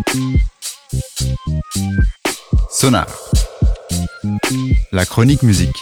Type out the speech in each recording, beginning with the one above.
Sonar, la chronique musique.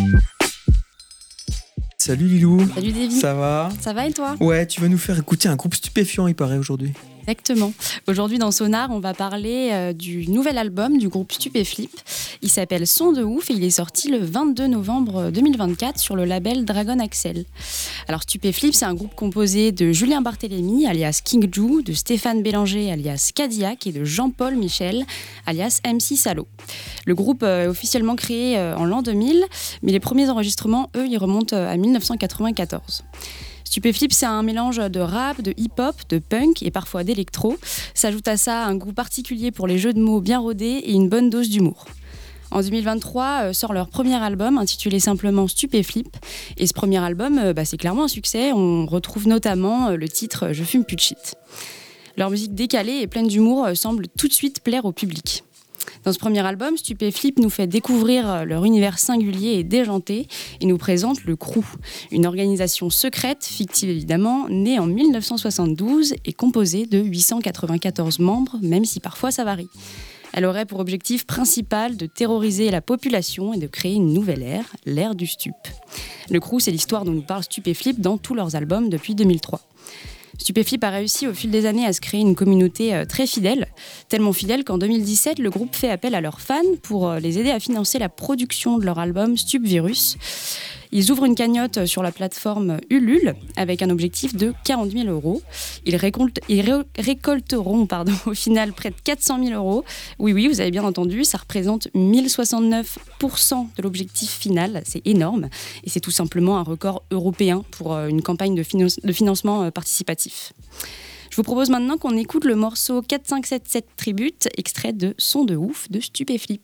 Salut Lilou. Salut Davy. Ça va ? Ça va et toi ? Ouais, tu vas nous faire écouter un groupe stupéfiant, il paraît, aujourd'hui. Exactement. Aujourd'hui dans Sonar, on va parler du nouvel album du groupe Stupéflip. Il s'appelle Son de ouf et il est sorti le 22 novembre 2024 sur le label Dragon Axel. Alors Stupéflip, c'est un groupe composé de Julien Barthélémy, alias King Ju, de Stéphane Bélanger, alias Cadillac, et de Jean-Paul Michel, alias MC Salo. Le groupe est officiellement créé en l'an 2000, mais les premiers enregistrements, eux, ils remontent à 1994. Stupéflip, c'est un mélange de rap, de hip-hop, de punk et parfois d'électro. S'ajoute à ça un goût particulier pour les jeux de mots bien rodés et une bonne dose d'humour. En 2023, sort leur premier album intitulé simplement Stupéflip. Et ce premier album, c'est clairement un succès. On retrouve notamment le titre « Je fume plus de shit ». Leur musique décalée et pleine d'humour semble tout de suite plaire au public. Dans ce premier album, Stupéflip nous fait découvrir leur univers singulier et déjanté et nous présente le Crew, une organisation secrète, fictive évidemment, née en 1972 et composée de 894 membres, même si parfois ça varie. Elle aurait pour objectif principal de terroriser la population et de créer une nouvelle ère, l'ère du stup. Le Crew, c'est l'histoire dont nous parle Stupéflip dans tous leurs albums depuis 2003. Stupéflip a réussi au fil des années à se créer une communauté très fidèle, tellement fidèle qu'en 2017, le groupe fait appel à leurs fans pour les aider à financer la production de leur album Stup Virus. Ils ouvrent une cagnotte sur la plateforme Ulule avec un objectif de 40 000 €. Ils récolteront au final près de 400 000 €. Oui, vous avez bien entendu, ça représente 1069% de l'objectif final. C'est énorme et c'est tout simplement un record européen pour une campagne de financement participatif. Je vous propose maintenant qu'on écoute le morceau 4577 Tribute, extrait de Son de ouf de Stupéflip.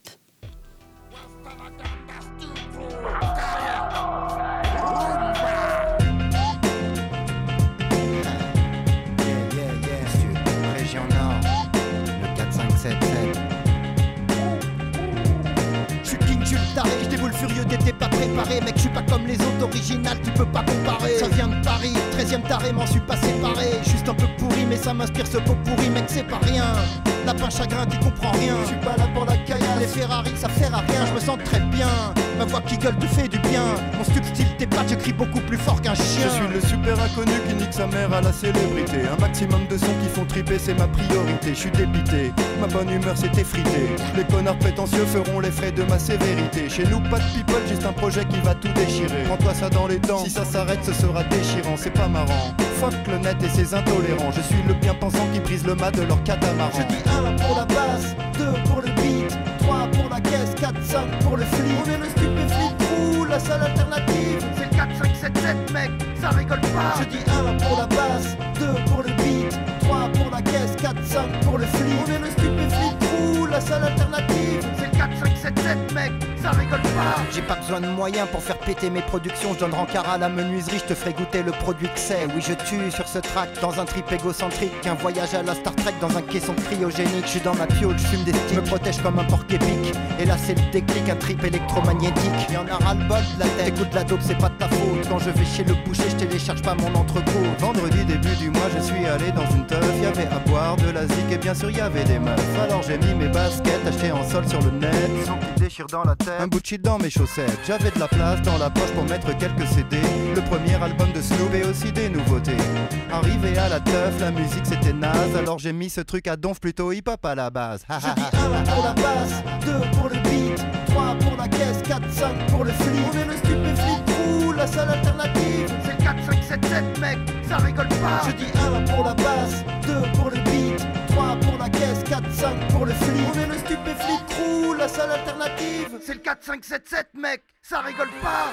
Je déboule furieux, t'étais pas préparé. Mec, je suis pas comme les autres, original, tu peux pas comparer. Ça vient de Paris, 13ème taré, m'en suis pas séparé. Juste un peu pourri, mais ça m'inspire ce pot pourri. Mec, c'est pas rien, lapin chagrin qui comprend rien. Je suis pas là pour la caillasse, les Ferrari ça sert à rien. Je me sens très bien, ma voix qui gueule te fait du bien. Mon stup style tes pattes, je crie beaucoup plus fort qu'un chien. Je suis le super inconnu qui nique sa mère à la célébrité. Un maximum de sons qui font triper, c'est ma priorité. Je suis dépité, ma bonne humeur s'est effritée. Les connards prétentieux feront les frais de ma sévérité. Chez nous pas de people, juste un projet qui va tout déchirer. Prends-toi ça dans les dents, si ça s'arrête ce sera déchirant. C'est pas marrant, fuck le net et ses intolérants. Je suis le bien pensant qui brise le mât de leur catamaran. Je dis 1 pour la basse, 2 pour le beat, 3 pour la caisse, 4, 5 pour le flip. On est le Stupéflip Crew, la seule alternative. C'est le 4, 5, 7, 7 mec, ça rigole pas. Je dis 1 pour la basse, 2 pour le beat, 3 pour la caisse, 4, 5 pour le flip. On est le Stupéflip Crew, la seule alternative. C'est le 4, 5, 7, 7 mec, ça rigole pas. J'ai pas besoin de moyens pour faire péter mes productions. Je donne rencard à la menuiserie, je te ferai goûter le produit que c'est. Oui, je tue sur ce track dans un trip égocentrique. Un voyage à la Star Trek dans un caisson cryogénique. Je suis dans ma piole, je fume des sticks, me protège comme un porc épique. Et là c'est le déclic, un trip électromagnétique. Y'en a ras le bol de la tête, écoute la dope, c'est pas de ta faute. Quand je vais chez le boucher, je télécharge pas mon entrepôt. Vendredi début du mois, je suis allé dans une teuf. Y'avait à boire, de la zik et bien sûr y'avait des meufs. Alors j'ai mis mes baskets achetées en sol sur le net. Son qui déchire dans la tête. Un bout de shit dans mes chaussettes. J'avais de la place dans la poche pour mettre quelques CD. Le premier album de Snoop et aussi des nouveautés. Arrivé à la teuf, la musique c'était naze. Alors j'ai mis ce truc à donf plutôt hip-hop à la base. Je dis 1 pour la basse, 2 pour le beat, 3 pour la caisse, 4, 5 pour le flip. On est le Stupéflip Crew, la seule alternative. C'est le 4, 5, 7, 7 mec, ça rigole pas. Je dis 1 pour la basse, 2 pour le beat, 3 pour la caisse, 4, 5 pour le flip. On est le Stupéflip Crew, la seule alternative. C'est le 4, 5, 7, 7 mec, ça rigole pas.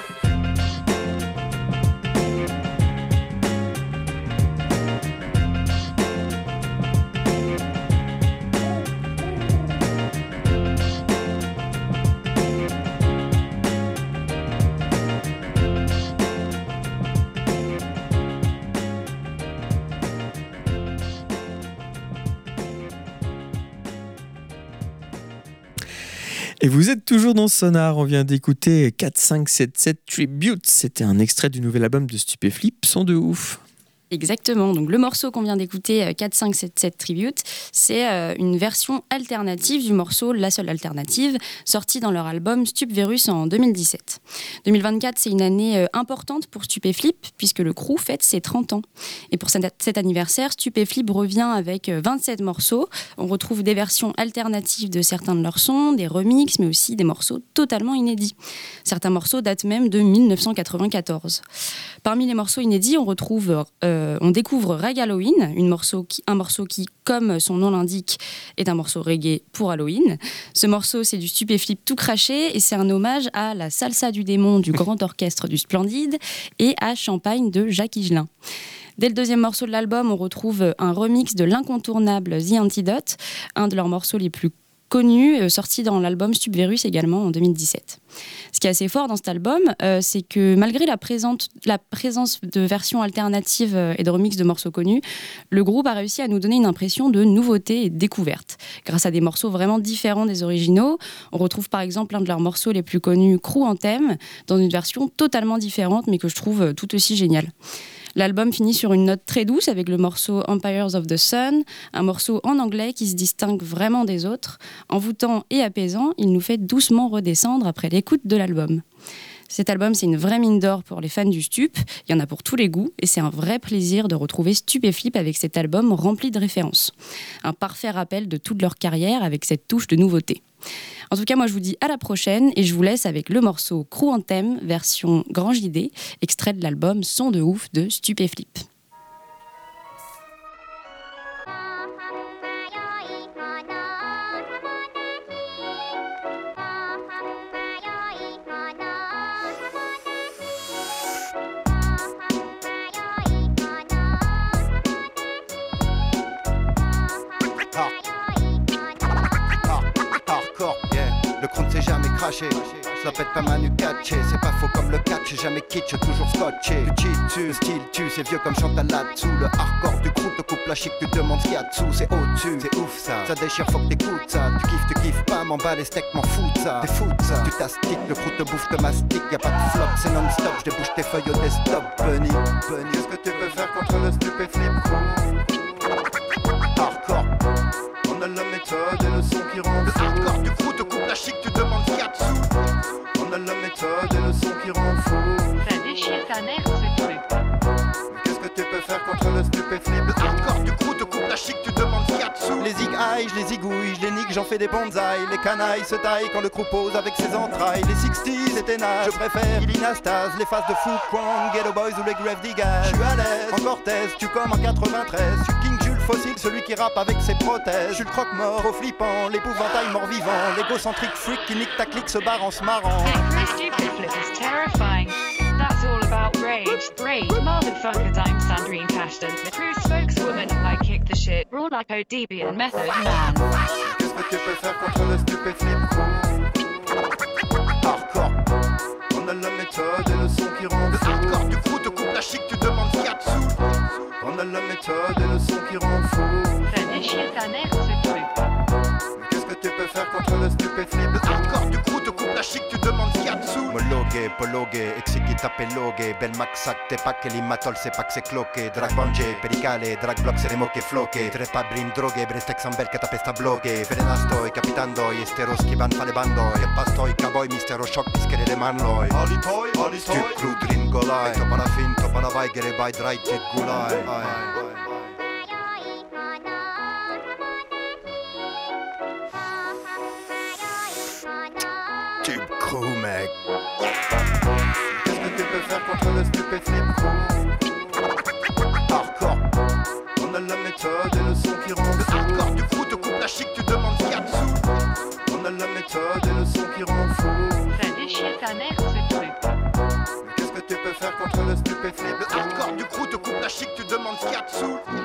Et vous êtes toujours dans Sonar, on vient d'écouter 4577 Tribute. C'était un extrait du nouvel album de Stupéflip, Son de ouf. Exactement. Donc le morceau qu'on vient d'écouter, 4577 Tribute, c'est une version alternative du morceau La Seule Alternative, sorti dans leur album Stupvirus en 2017. 2024, c'est une année importante pour Stupéflip, puisque le crew fête ses 30 ans. Et pour cet anniversaire, Stupéflip revient avec 27 morceaux. On retrouve des versions alternatives de certains de leurs sons, des remixes, mais aussi des morceaux totalement inédits. Certains morceaux datent même de 1994. Parmi les morceaux inédits, on découvre Rag Halloween, un morceau qui, comme son nom l'indique, est un morceau reggae pour Halloween. Ce morceau, c'est du Stupéflip tout craché et c'est un hommage à la salsa du démon du grand orchestre du Splendide et à Champagne de Jacques Higelin. Dès le deuxième morceau de l'album, on retrouve un remix de l'incontournable The Antidote, un de leurs morceaux les plus connus, sorti dans l'album Stupvirus également en 2017. Ce qui est assez fort dans cet album, c'est que malgré la présence de versions alternatives et de remixes de morceaux connus, le groupe a réussi à nous donner une impression de nouveauté et de découverte. Grâce à des morceaux vraiment différents des originaux, on retrouve par exemple un de leurs morceaux les plus connus, Crew Anthem, dans une version totalement différente mais que je trouve tout aussi géniale. L'album finit sur une note très douce avec le morceau Empires of the Sun, un morceau en anglais qui se distingue vraiment des autres. Envoûtant et apaisant, il nous fait doucement redescendre après l'écoute de l'album. Cet album, c'est une vraie mine d'or pour les fans du Stup. Il y en a pour tous les goûts et c'est un vrai plaisir de retrouver Stupéflip avec cet album rempli de références. Un parfait rappel de toute leur carrière avec cette touche de nouveauté. En tout cas, moi je vous dis à la prochaine et je vous laisse avec le morceau Crew Anthem, version Grand JD, extrait de l'album Son de ouf de Stupéflip. Le crew ne s'est jamais craché, je l'appelle pas Manu Katché. C'est pas faux comme le catch, jamais kitsch, toujours scotché. Tu cheats, le style tue, c'est vieux comme Chantal là-dessous. Le hardcore du crew te coupe la chic, tu demandes ce qu'il y a dessous. C'est au-dessus, c'est ouf ça déchire, faut que t'écoutes ça. Tu kiffes pas, m'en bats les steaks, m'en fous de ça. T'es fou de ça, tu t'astiques, le crew te bouffe, te mastique. Y'a pas de flop, c'est non-stop, je débouche tes feuilles au desktop. Bunny, qu'est-ce que tu peux faire contre le Stupéflip crew? Hardcore, on a la méthode et le son qui rend fou. Le hardcore du crew te coupe la chic, tu demandes ce qu'il y a dessous. On a la méthode et le son qui rend fou. Ça déchire ta mère ce truc. Qu'est-ce que tu peux faire contre le Stupéflip? Le hardcore du crew te coupe la chic, tu demandes ce qu'il y a dessous. Les zig-high, je les zigouille, je les nique, j'en fais des bonsaïs. Les canailles se taillent quand le crew pose avec ses entrailles. Les 60s étaient nages, je préfère Ilinastase. Les faces de Foot Kwang, Ghetto Boys ou les Grave Diggers. Je suis à l'aise, en Cortez, tu comme en 93. Je suis King Jules Fossile, celui qui rappe avec ses prothèses. Je suis le croque-mort, trop flippant, l'épouvantail mort-vivant. L'égocentrique freak qui nique ta clique se barre en se marrant. Stupéflip is terrifying. That's all about rage. Rage, motherfucker, I'm Sandrine Cashton, the crew spokeswoman. I kick the shit, raw like ODB and Method Man. Qu'est-ce que tu peux faire contre le Stupéflip crew? Hardcore, on a la méthode et le son qui rend fou. Le hardcore du crew te coupe la chic, tu demandes ce qu'il y a dessous. On a la méthode et le son qui rend fou. Ça déchire ta mère ce truc. Qu'est-ce que tu peux faire contre le Stupéflip? Le hardcore du crew te coupe la chic, tu demandes ce qu'il y a dessous. Mologue, pologue, exiki tapelogue. Bel maxac, t'es pas que l'imatol, c'est pas que c'est cloqué. Drag banje, pericale, drag block, seremo che floque. Tre padrin, droghe, brestex ambel che tapesta bloghe. Frenasto, capitando, y esteros que van falebando. Que pastoy, cowboy, mistero shock, pischere de manloi. Alitoy, Stup crew, dringolai. Eto para finto, para vaigere, vai drai, tit gulai. Stup crew, mec. Qu'est-ce que tu peux faire contre le Stupéflip crew? Hardcore, on a la méthode et le son qui rend fou. Le hardcore du crew te coupe la chic, tu demandes ce qu'il y a dessous. On a la méthode et le son qui rend fou. Ça déchire ta mère ce truc. Qu'est-ce que tu peux faire contre le Stupéflip? Le hardcore du crew te coupe la chic, tu demandes ce qu'il y a dessous.